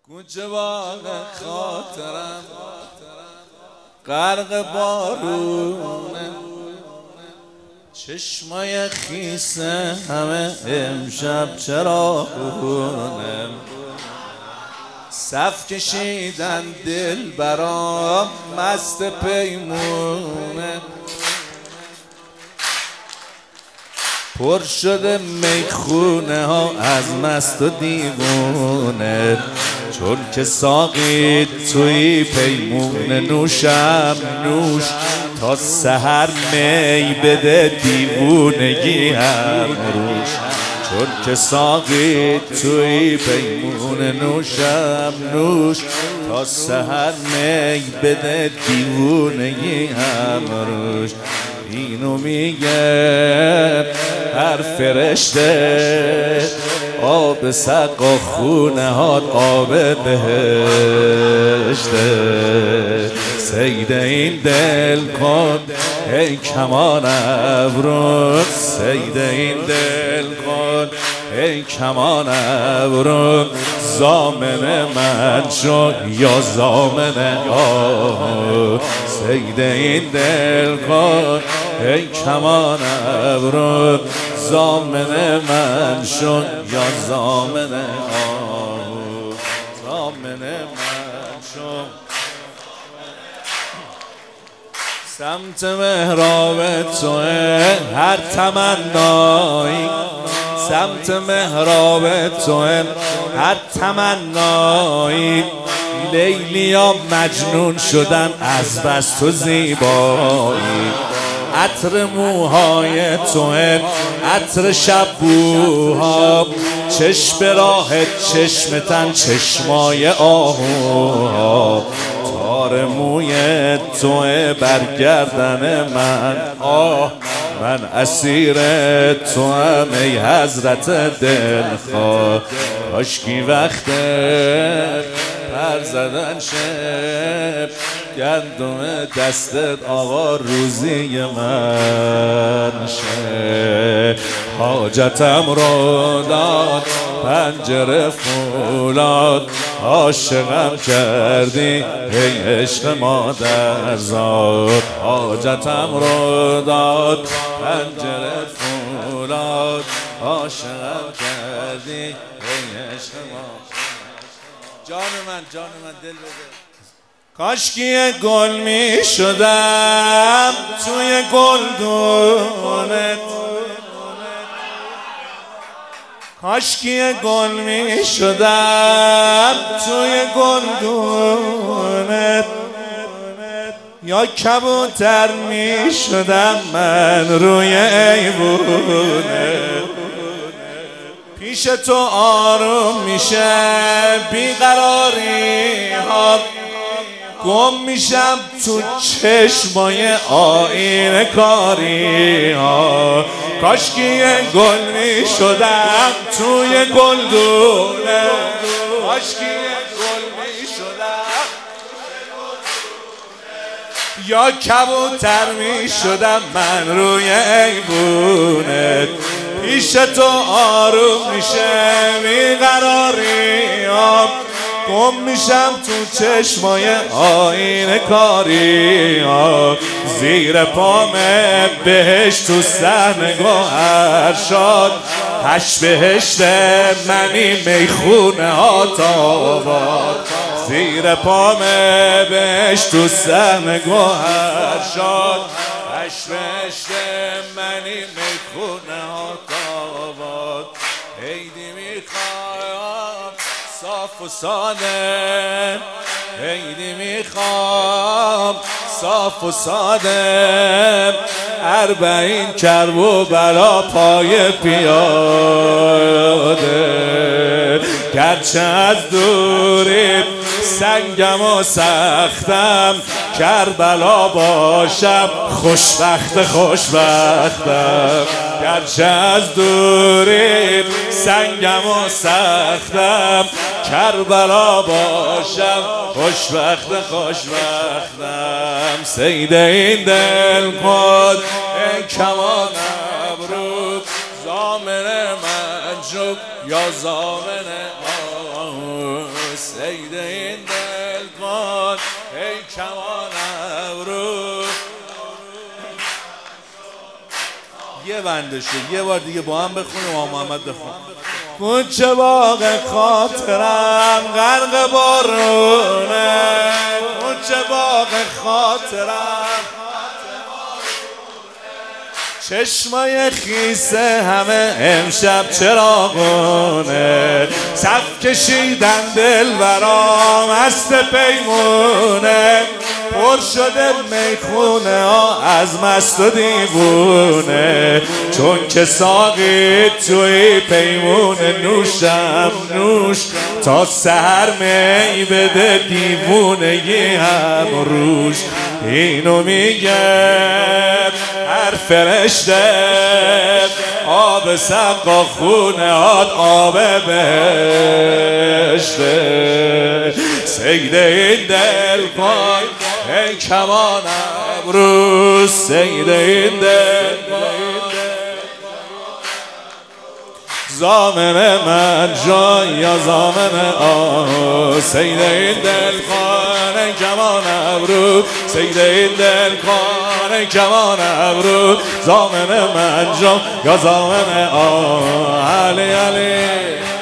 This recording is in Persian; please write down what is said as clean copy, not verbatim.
کوچه باغ خاطرم غرق بارونه، چشمای خیسه همه امشب چراغونه، صف کشیدن دل برام مست پیمونه، پر شده میخونه ها از مست و دیوونه، چون که ساقی توی پیمونه نوشم نوش تا سحر می بده دیوونگی هم روش، چون که ساقی توی پیمونه نوشم نوش تا سحر می بده دیوونگی هم روش. اینو میگه هر فرشته آب سقا خونه هات آب بهشته، سید این دل کن ای کمان ابرو، سید این دل کن ای کمان ابرو، زامن من شو یا زامن آه، سید این دل کن ای کمان ابرو، زامن من شو یا زامن آه، زامن من شو. سمت محراب توه هر تمنایی، سمت محراب توه هر تمنایی، لیلیا مجنون شدن از بس تو زیبایی، عطر موهای توه عطر شبوها، چشم راه چشمتن چشمای آهوها، تار موی توه برگردن من آه، من اسیر تو هم ای حضرت دلخواه، کاشکی وقت پر زدن شب گندم دستت آقا روزی من شه، حاجتم رو داد پنجره فولاد، عاشقم کردی ای عشق مادرزاد، حاجتم رو داد پنجره فولاد، عاشقم کردی ای عشق مادرزاد. جان من دل بده، کاشکی گل می شدم توی گلدونت، کاشکی گل می شدم توی گلدونت، یا کبوتر می شدم من روی ایوونت، پیش تو آروم میشه بیقراری ها، گم میشم تو چشمای آینه کاری ها، کاشکی گل میشدم توی گلدونه، کاشکی گل میشدم یا کبوتر میشدم من روی ایوونت، پیش تو آروم میشه بیقراری ها، گم میشم تو چشمای آینه کاری ها، زیر پام بهشت تو صحن گوهر شد، هشت بهشت منی میخونه ها تاباد، زیر پام بهشت تو صحن گوهر شد، هشت بهشت منی میخونه ها تاباد، عیدی میخوام صاف و ساده، عیدی میخوام صاف و ساده، اربعین کرب و بلا پای پیاده، گرچه از دوری سنگم و سختم، کربلا باشم خوشبختم، گرچه از دوری سنگم و سختم، کربلا باشم خوشبختم، سید این دل خود ای کمان ابرو، زامن من شو یا زامن سید این دلقان ای کمان ابرو. یه بندشو یه بار دیگه با هم بخونیم. آقا محمد بخون. کوچه باغ خاطرم غرق بارونه، کوچه باغ خاطرم چشمای خیسه همه امشب چراغونه، صف کشیدن دلبرام مست پیمونه، پر شده میخونه ها از مست و دیوونه، چون که ساقی توی پیمونه نوشم نوش تا سحر می بده دیوونه یه هم روش. اینو میگه هر فرشته آب سقا خونه هات آب بهشته. سید این دلقان ای کمان ابرو، سید این دلقان زامن من جان یا زامن آه. سید این دلقان ای کمان ابرو، سید این دلقان ای کمان ابرو، زامن من جان یا زامن آه. علی علی